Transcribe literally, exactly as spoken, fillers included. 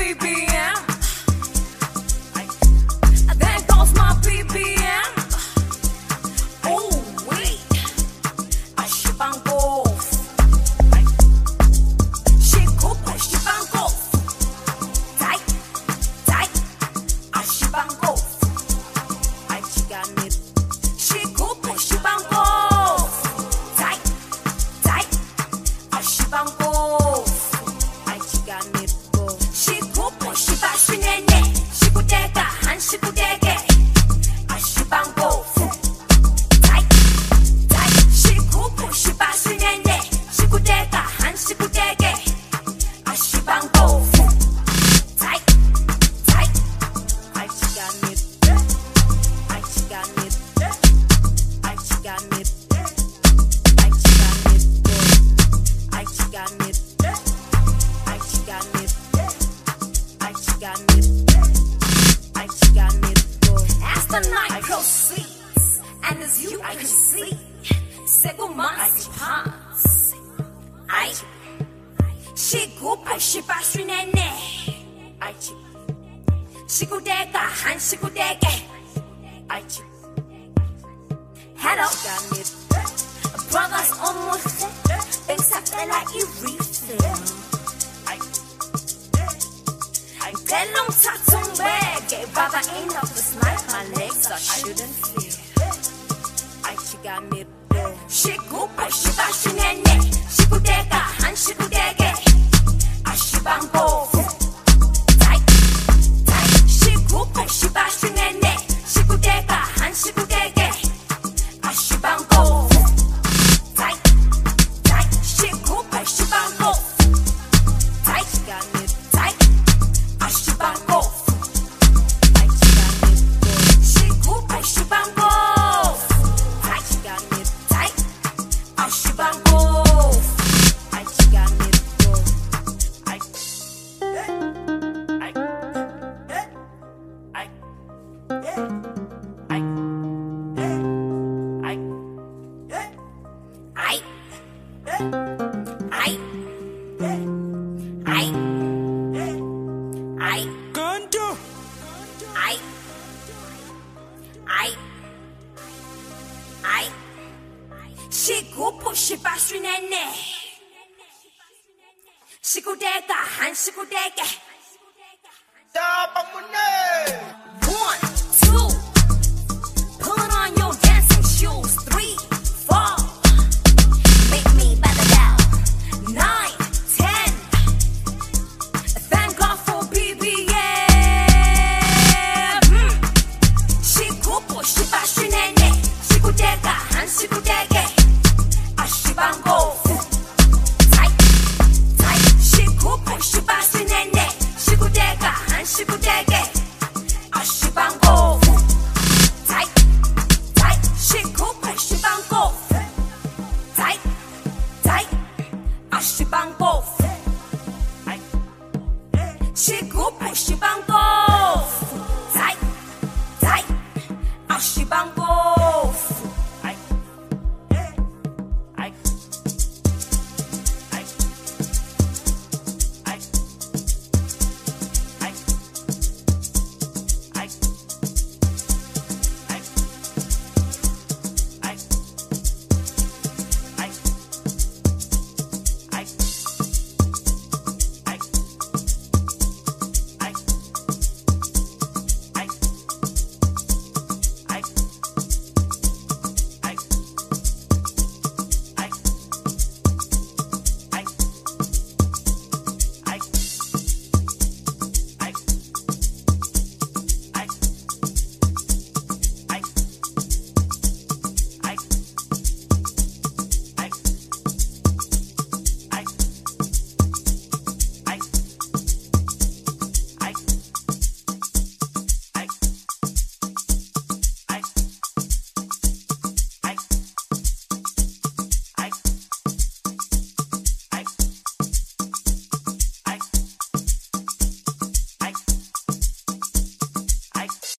B B M. There goes my B B M. Oh wait, ashibangos. Shikupo shibangos. Tight, tight, ashibangos. I chigan it. Shikupo shibangos. Tight, tight, ashibangos. I chigan it. Shikupo shibashinene. Shikudega han shikudege. Ashibangos. Tight, tight. Shikupo shibashinene. Shikudega han shikudege. Ashibangos. Tight, tight. I chigan it. I chigan it. I chigan it. I chigan it. I chigan it. I chigan it. I chigan it. I chigan it. As the night proceeds, and as you can see, Segumansi pants. I Shigupa shibashunene. I Shigudega han shigudege. I Hello, brothers almost there. Things happen like you refill. I get long tattoo bag. Rather ain't up this night. My legs are shouldn't feel. I chigan it. Shigupa shibashinene. Shigudega han shigudege. Ashibango. Tight, tight. Shigupa shibashinene. Shigudega han shigudege. Ashibango. Tight, tight. Shigupa shibango. Tight, chigan it. Tight. Ashibango. I chigan it. Shigupa shibango. Tight, chigan it. Tight. Ashibango. I chigan it. I I I I I I I I Ganto. I I I Shigupo shibashunene. Shikudega han shikudege. One, two, put on your dancing shoes. Three, four, make me better down. Nine, ten, thank God for B B M. Mm. Shikupo shibashunene. Shikudega han shikudege. Ashibango. Tight, tight. Shikupo shibashunene. Shikudega han shikudege. Ashibango. Tight, tight. Shikupo shibango. Tight, tight. Ashibango. Shikupo shibango.